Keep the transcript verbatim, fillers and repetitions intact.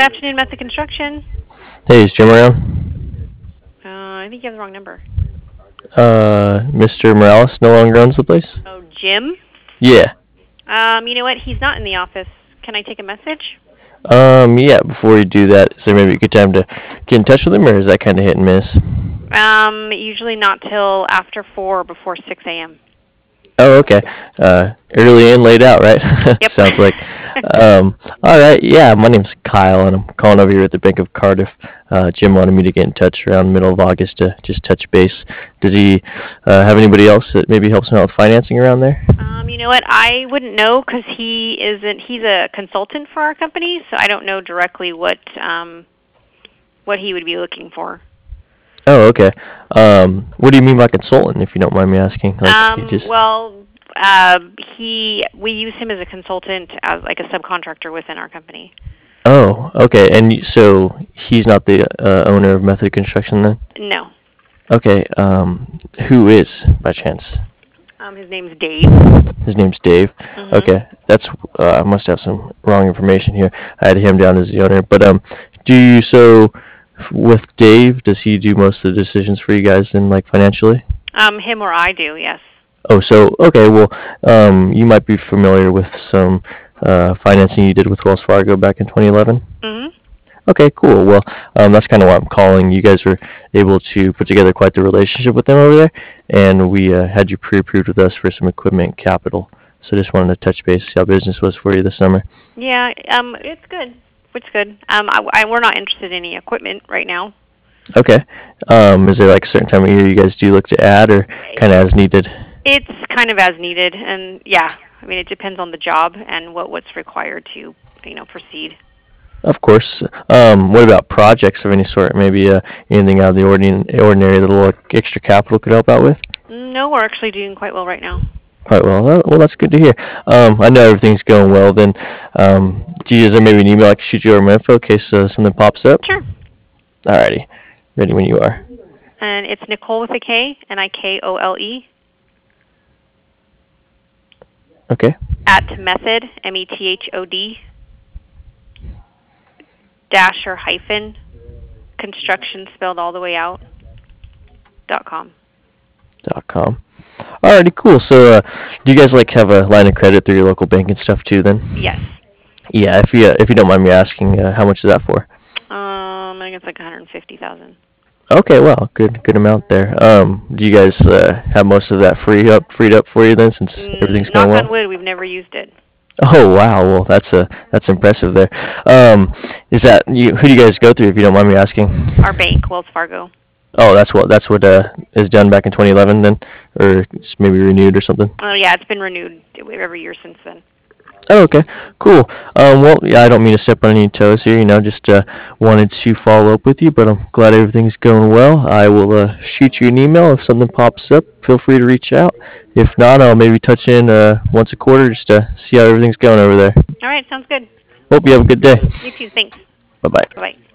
afternoon, Method Construction. Hey, is Jim around? Uh, I think you have the wrong number. Uh, Mister Morales no longer owns the place? Oh, Jim? Yeah. Um, you know what? He's not in the office. Can I take a message? Um, yeah, before you do that, is there maybe a good time to get in touch with him, or is that kind of hit and miss? Um, usually not till after four or before six a.m. Oh, okay. Uh, early in, late out, right? Yep. Sounds like. Um, all right. Yeah, my name's Kyle, and I'm calling over here at the Bank of Cardiff. Uh, Jim wanted me to get in touch around the middle of August to just touch base. Does he uh, have anybody else that maybe helps him out with financing around there? Um, you know what? I wouldn't know because he isn't. He's a consultant for our company, so I don't know directly what um, what he would be looking for. Oh, okay. Um, what do you mean by consultant, if you don't mind me asking? Like, he Um, just... well, uh, he we use him as a consultant, as like a subcontractor within our company. Oh, okay. And y- so he's not the uh, owner of Method Construction then? No. Okay. Um, who is, by chance? Um, his name's Dave. His name's Dave. Mhm. Okay. That's uh, I must have some wrong information here. I had him down as the owner. But um, do you so f- with Dave? Does he do most of the decisions for you guys then, like financially? Um, him or I do, yes. Oh, so okay. Well, um, you might be familiar with some uh, financing you did with Wells Fargo back in twenty eleven. Mhm. Okay, cool. Well, um, that's kind of why I'm calling. You guys were able to put together quite the relationship with them over there, and we uh, had you pre-approved with us for some equipment capital. So just wanted to touch base, see how business was for you this summer. Yeah. Um, it's good. It's good. Um, I, I, we're not interested in any equipment right now. Okay. Um, is there like a certain time of year you guys do look to add, or kind of as needed? It's kind of as needed, and yeah, I mean it depends on the job and what what's required to, you know, proceed. Of course. Um, what about projects of any sort? Maybe uh, anything out of the ordin- ordinary that a little like, extra capital could help out with? No, we're actually doing quite well right now. Quite well. Well, well, that's good to hear. Um, I know everything's going well. Then, um, do you, is there maybe an email I can shoot you over my info in case uh, something pops up? Sure. Alrighty. Ready when you are. And it's Nicole with a K, N I K O L E, Okay. at method, M E T H O D, dash or hyphen, construction spelled all the way out, dot com. Dot com. Alrighty, cool. So, uh, do you guys like have a line of credit through your local bank and stuff too? Then. Yes. Yeah. If you uh, if you don't mind me asking, uh, how much is that for? Um, I think it's like one hundred fifty thousand. Okay, well, good good amount there. Um, do you guys uh, have most of that free up freed up for you then, since everything's Mm, knock going well? on wood, we've never used it. Oh wow, well that's uh that's impressive there. Um, is that you? Who do you guys go through if you don't mind me asking? Our bank, Wells Fargo. Oh, that's what that's what uh is done back in twenty eleven then, or it's maybe renewed or something. Oh yeah, it's been renewed every year since then. Oh, okay, cool. Um, well, yeah, I don't mean to step on any toes here. You know, just uh, wanted to follow up with you, but I'm glad everything's going well. I will uh, shoot you an email if something pops up. Feel free to reach out. If not, I'll maybe touch in uh, once a quarter just to see how everything's going over there. All right, sounds good. Hope you have a good day. You too, thanks. Bye bye. Bye-bye.